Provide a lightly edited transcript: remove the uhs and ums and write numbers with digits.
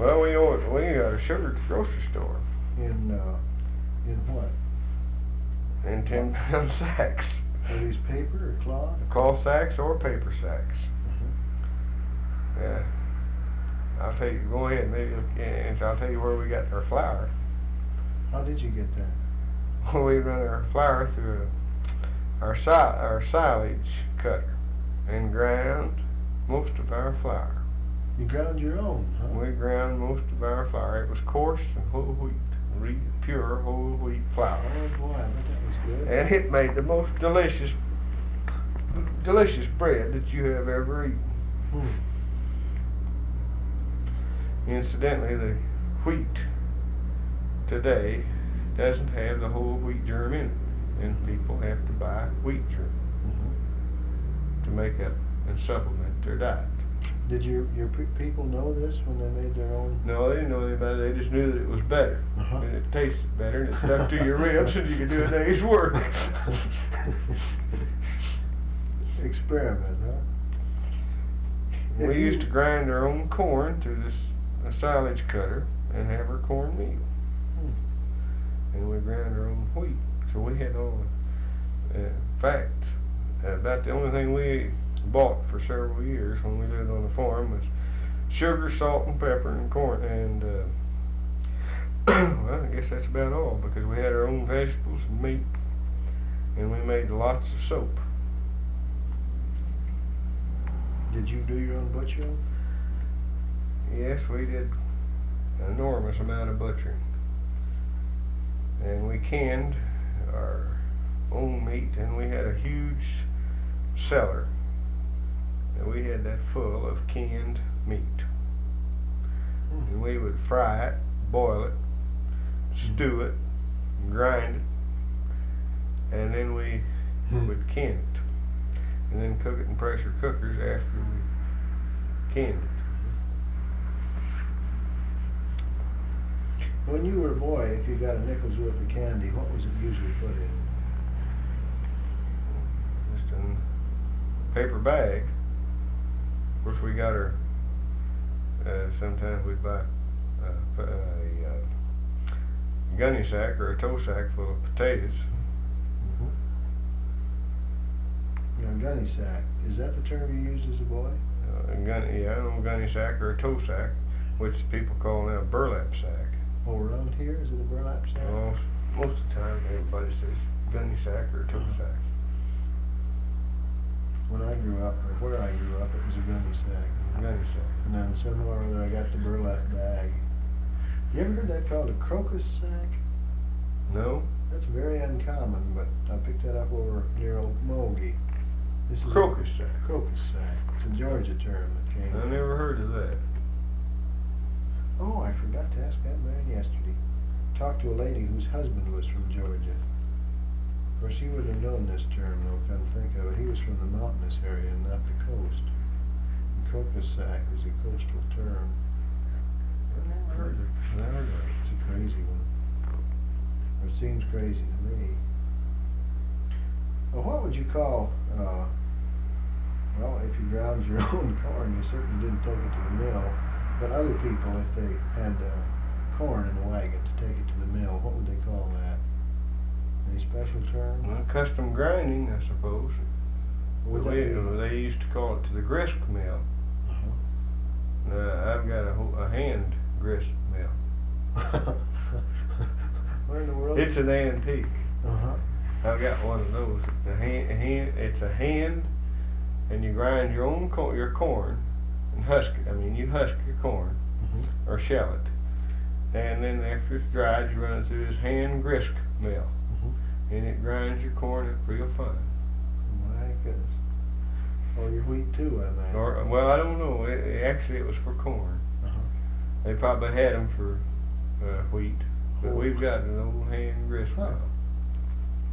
Well, we got a sugar at the grocery store. In what? In 10-pound sacks. Are these paper or cloth? Cloth sacks or paper sacks. Mm-hmm. Yeah. I'll tell you, go ahead, maybe, and I'll tell you where we got our flour. How did you get that? Well, we run our flour through our silage cutter and ground most of our flour. You ground your own, huh? We ground most of our flour. It was coarse and whole wheat, pure whole wheat flour. Oh boy, I bet that was good. And it made the most delicious bread that you have ever eaten. Incidentally, the wheat today doesn't have the whole wheat germ in it, and people have to buy wheat germ to make up and supplement their diet. Did your people know this when they made their own? No, they didn't know anything about it. They just knew that it was better, and it tasted better, and it stuck to your ribs, and you could do a day's work. Experiment, huh? We used to grind our own corn through a silage cutter and have our corn meal. And we ground our own wheat. So we had all, in fact, about the only thing we bought for several years when we lived on the farm was sugar, salt, and pepper, and corn, and well, I guess that's about all, because we had our own vegetables and meat, and we made lots of soap. Did you do your own butchering? Yes, we did an enormous amount of butchering. And we canned our own meat, and we had a huge cellar. And we had that full of canned meat. And we would fry it, boil it, stew it, grind it, and then we would can it. And then cook it in pressure cookers after we canned it. When you were a boy, if you got a nickel's worth of candy, what was it usually put in? Just in a paper bag. Of course, we got our, sometimes we'd buy a gunny sack or a toe sack full of potatoes. A gunny sack. Is that the term you used as a boy? An old gunny sack or a toe sack, which people call now a burlap sack. Oh, around here, is it a burlap sack? Most of the time, everybody says gunny sack or a toe sack. When I grew up, or where I grew up, it was a gunny sack. Gunny sack. And then somewhere or other, I got the burlap bag. You ever heard that called a crocus sack? No. That's very uncommon, but I picked that up over near Old Mulgee. This is Crocus sack. Crocus sack. It's a Georgia term that came. I never heard of that. Oh, I forgot to ask that man yesterday. Talked to a lady whose husband was from Georgia. Of course, he wouldn't have known this term, though, come to think of it. He was from the mountainous area and not the coast. And crocus sack is a coastal term. I never heard of it. It's a crazy one. Or it seems crazy to me. Well, what would you call, well, if you ground your own corn, you certainly didn't take it to the mill. But other people, if they had corn in a wagon to take it to the mill, what would they call that? Any special term? Well, custom grinding, I suppose. They used to call it to the grist mill. I've got a hand grist mill. Where in the world? It's an antique. I've got one of those. It's a hand, and you grind your own your corn and husk it. I mean, you husk your corn or shell it, and then after it's dried, you run it through this hand grist mill, and it grinds your corn up real fine. My goodness. Or your wheat too, I imagine. Or, well, I don't know. Actually, it was for corn. They probably had them for wheat, but we've got an old hand grist mill.